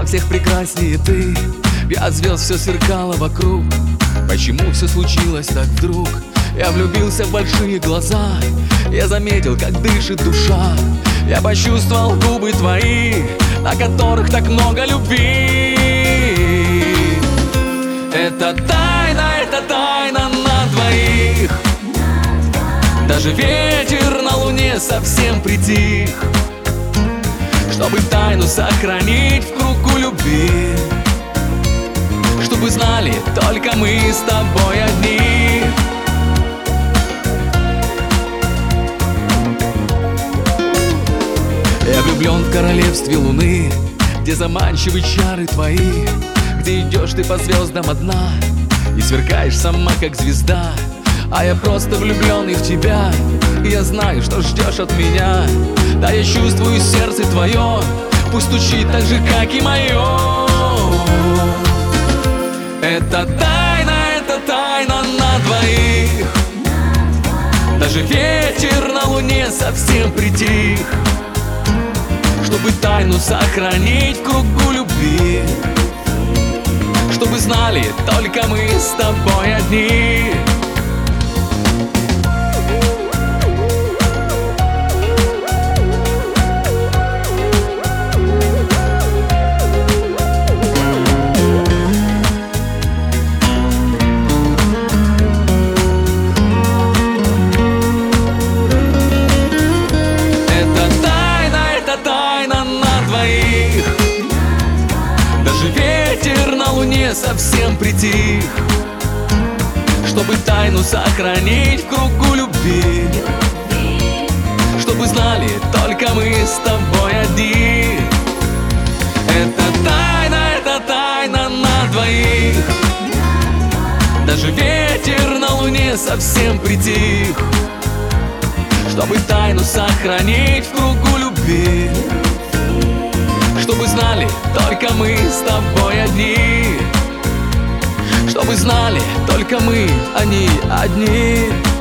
Во всех прекраснее ты, и от звезд все сверкало вокруг. Почему все случилось так вдруг? Я влюбился в большие глаза, я заметил, как дышит душа. Я почувствовал губы твои, на которых так много любви. Это тайна на двоих. Даже ветер на луне совсем притих, чтобы тайну сохранить в кругу любви. Чтобы знали только мы с тобой одни. Я влюблен в королевстве луны, где заманчивы чары твои, где идешь ты по звездам одна и сверкаешь сама, как звезда. А я просто влюбленный в тебя, и я знаю, что ждешь от меня. Да, я чувствую сердце твое, пусть стучит так же, как и мое. Это тайна на двоих. Даже ветер на луне совсем притих, чтобы тайну сохранить в кругу любви. Чтобы знали только мы с тобой одни. Даже ветер на луне совсем притих, чтобы тайну сохранить в кругу любви. Чтобы знали только мы с тобой одни. Это тайна на двоих. Даже ветер на луне совсем притих, чтобы тайну сохранить в кругу любви. Чтобы знали только мы с тобой одни. Чтобы знали только мы, они одни.